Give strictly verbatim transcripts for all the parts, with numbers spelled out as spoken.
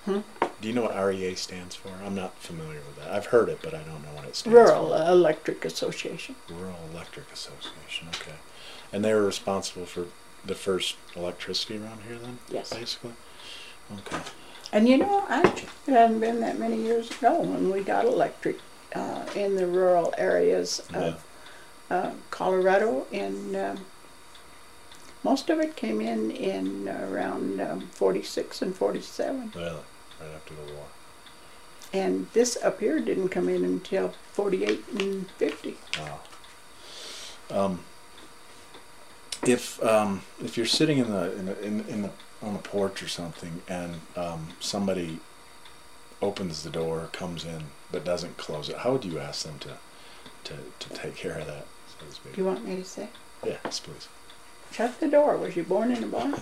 Hmm? Do you know what R E A stands for? I'm not familiar with that. I've heard it, but I don't know what it stands Rural for. Electric Association. Rural Electric Association, okay. And they were responsible for the first electricity around here then? Yes. Basically? Okay. And you know, actually, it hadn't been that many years ago when we got electric uh, in the rural areas of Yeah. uh, Colorado. And um, most of it came in in around um, forty-six and forty-seven. Really? Right after the war. And this up here didn't come in until forty-eight and fifty. Wow. Um, if um, if you're sitting in the in the, in, in the on the porch or something, and um, somebody opens the door, comes in, but doesn't close it, how would you ask them to to, to take care of that, so to speak? Do you want me to say? Yes, please. Shut the door. Was you born in a barn?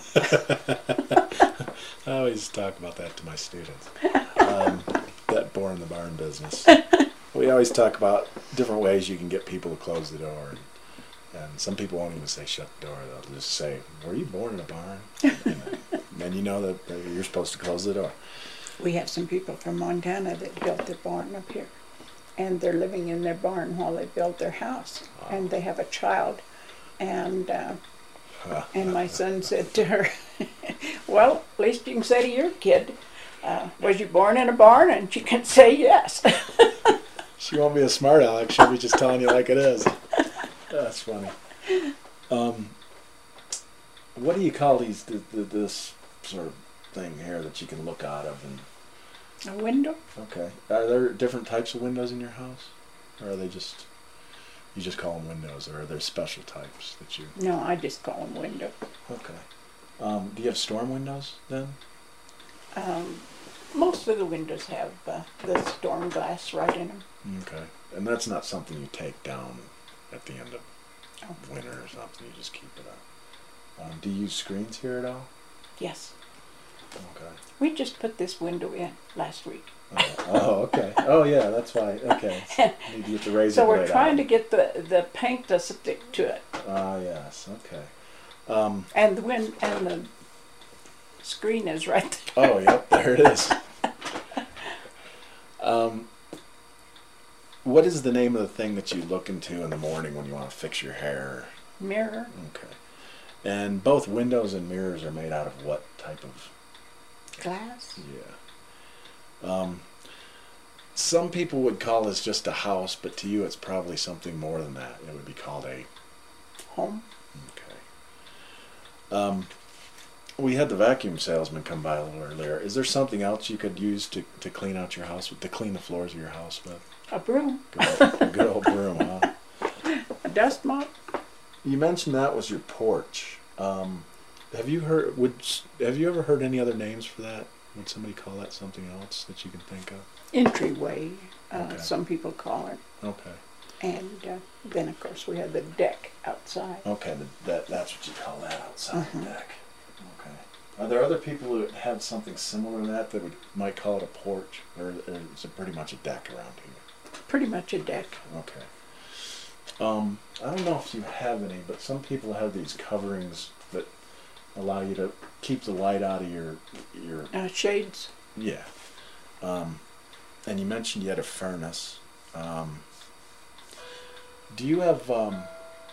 I always talk about that to my students. Um, that born in the barn business. We always talk about different ways you can get people to close the door. And, and some people won't even say shut the door. They'll just say, were you born in a barn? And then you know that, that you're supposed to close the door. We have some people from Montana that built their barn up here. And they're living in their barn while they build their house. Wow. And they have a child. And uh, and my son said to her, well, at least you can say to your kid, uh, was you born in a barn? And she can say yes. She won't be a smart aleck. She'll be just telling you like it is. That's funny. Um, what do you call these? Th th this sort of thing here that you can look out of? And A window? okay, are there different types of windows in your house, or are they just you just call them windows, or are there special types that you? No, I just call them window. Okay. Um, do you have storm windows then? Um, most of the windows have uh, the storm glass right in them. Okay, and that's not something you take down at the end of Oh. winter or something. You just keep it up. Um, do you use screens here at all? Yes. Okay. We just put this window in last week. Oh, oh, okay. Oh, yeah, that's why. Okay. You need to get the razor So we're blade trying out. to get the, the paint to stick to it. Ah, yes. Okay. Um, And the wind and the screen is right there. oh, yep. There it is. Um, what is the name of the thing that you look into in the morning when you want to fix your hair? Mirror. Okay. And both windows and mirrors are made out of what type of? Glass. Yeah. Um, some people would call this just a house, but to you it's probably something more than that. It would be called a Home. Okay. Um, we had the vacuum salesman come by a little earlier. Is there something else you could use to, to clean out your house, with, to clean the floors of your house with? A broom. Good old, a good old broom, huh? A dust mop. You mentioned that was your porch. Um, have you heard? Would have you ever heard any other names for that? Would somebody call that something else that you can think of? Entryway. Uh, Okay. Some people call it. Okay. And uh, then, of course, we have the deck outside. Okay, the, that that's what you call that outside Mhm. deck. Okay. Are there other people who have something similar to that that would might call it a porch, or, or is it pretty much a deck around here? Pretty much a deck. Okay. Um, I don't know if you have any, but some people have these coverings that allow you to keep the light out of your your Uh, shades. yeah. Um, and you mentioned you had a furnace. Um, do you have um,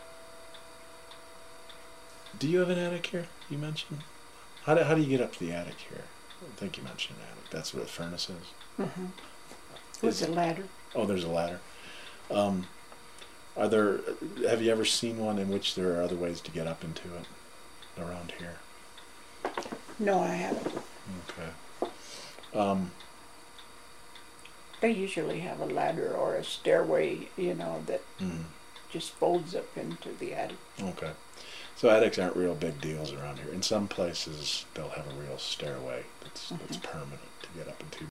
do you have an attic here? You mentioned. How do how do you get up to the attic here? I think you mentioned an attic. That's what a furnace is. Mm-hmm. With Is a it- ladder. Oh, there's a ladder. Um, are there? Have you ever seen one in which there are other ways to get up into it around here? No, I haven't. Okay. Um, They usually have a ladder or a stairway, you know, that mm, just folds up into the attic. okay. So attics aren't real big deals around here. In some places, they'll have a real stairway that's that's permanent to get up into.